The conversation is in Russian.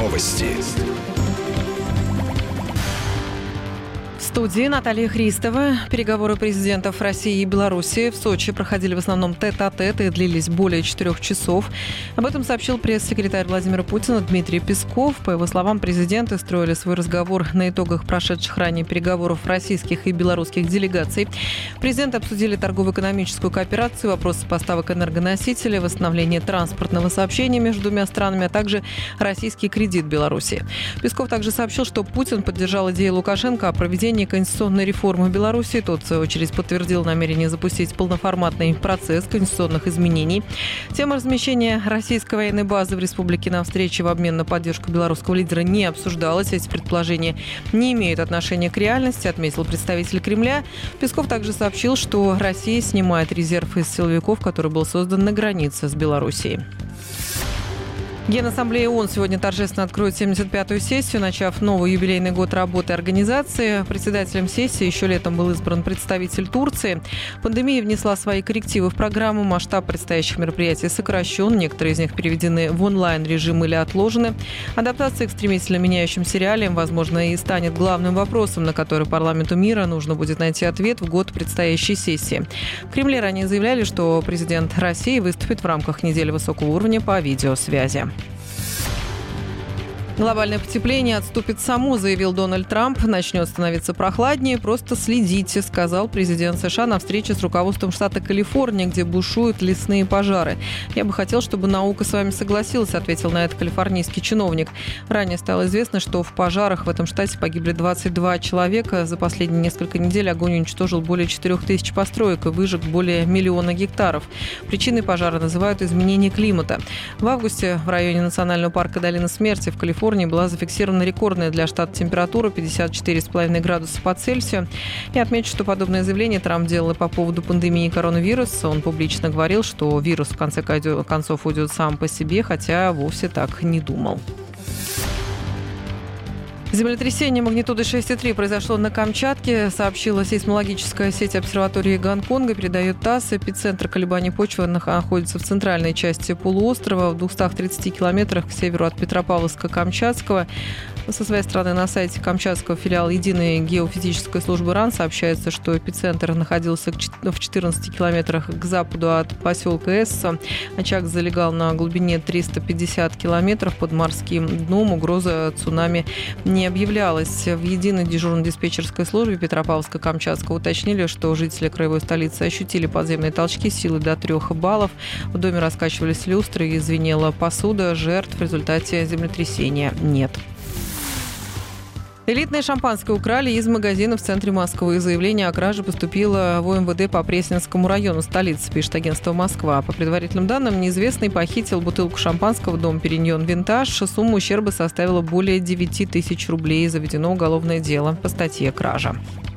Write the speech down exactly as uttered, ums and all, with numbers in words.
Новости. В студии Наталья Христова. Переговоры президентов России и Беларуси в Сочи проходили в основном тет-а-тет и длились более четырех часов. Об этом сообщил пресс-секретарь Владимира Путина Дмитрий Песков. По его словам, президенты строили свой разговор на итогах прошедших ранее переговоров российских и белорусских делегаций. Президенты обсудили торгово-экономическую кооперацию, вопросы поставок энергоносителей, восстановление транспортного сообщения между двумя странами, а также российский кредит Беларуси. Песков также сообщил, что Путин поддержал идею Лукашенко о проведении конституционной реформы в Беларуси. Тот, в свою очередь, подтвердил намерение запустить полноформатный процесс конституционных изменений. Тема размещения российской военной базы в республике на встрече в обмен на поддержку белорусского лидера не обсуждалась. Эти предположения не имеют отношения к реальности, отметил представитель Кремля. Песков также сообщил, что Россия снимает резерв из силовиков, который был создан на границе с Белоруссией. Генассамблея ООН сегодня торжественно откроет семьдесят пятую сессию, начав новый юбилейный год работы организации. Председателем сессии еще летом был избран представитель Турции. Пандемия внесла свои коррективы в программу. Масштаб предстоящих мероприятий сокращен. Некоторые из них переведены в онлайн-режим или отложены. Адаптация к стремительно меняющимся реалиям, возможно, и станет главным вопросом, на который парламенту мира нужно будет найти ответ в год предстоящей сессии. В Кремле ранее заявляли, что президент России выступит в рамках недели высокого уровня по видеосвязи. Глобальное потепление отступит само, заявил Дональд Трамп. Начнет становиться прохладнее. Просто следите, сказал президент США на встрече с руководством штата Калифорния, где бушуют лесные пожары. Я бы хотел, чтобы наука с вами согласилась, ответил на это калифорнийский чиновник. Ранее стало известно, что в пожарах в этом штате погибли двадцать два человека. За последние несколько недель огонь уничтожил более четырех тысяч построек и выжег более миллиона гектаров. Причиной пожара называют изменение климата. В августе в районе национального парка Долина Смерти в Калифорнии была зафиксирована рекордная для штата температура пятьдесят четыре целых пять десятых градуса по Цельсию. И отмечу, что подобное заявление Трамп делал и по поводу пандемии коронавируса. Он публично говорил, что вирус в конце концов уйдет сам по себе, хотя вовсе так не думал. Землетрясение магнитудой шесть и три произошло на Камчатке, сообщила сейсмологическая сеть обсерватории Гонконга, передает ТАСС. Эпицентр колебаний почвы находится в центральной части полуострова, в двухстах тридцати километрах к северу от Петропавловска-Камчатского. Со своей стороны, на сайте Камчатского филиала Единой геофизической службы РАН сообщается, что эпицентр находился в четырнадцати километрах к западу от поселка Эсса. Очаг залегал на глубине триста пятьдесят километров под морским дном. Угроза цунами не объявлялась. В Единой дежурно-диспетчерской службе Петропавловска-Камчатского уточнили, что жители краевой столицы ощутили подземные толчки силой до трех баллов. В доме раскачивались люстры и звенела посуда. Жертв в результате землетрясения нет. Элитное шампанское украли из магазина в центре Москвы. Заявление о краже поступило в ОМВД по Пресненскому району столицы, пишет агентство «Москва». По предварительным данным, неизвестный похитил бутылку шампанского в дом «Периньон Винтаж». Сумма ущерба составила более девяти тысяч рублей. Заведено уголовное дело по статье «Кража».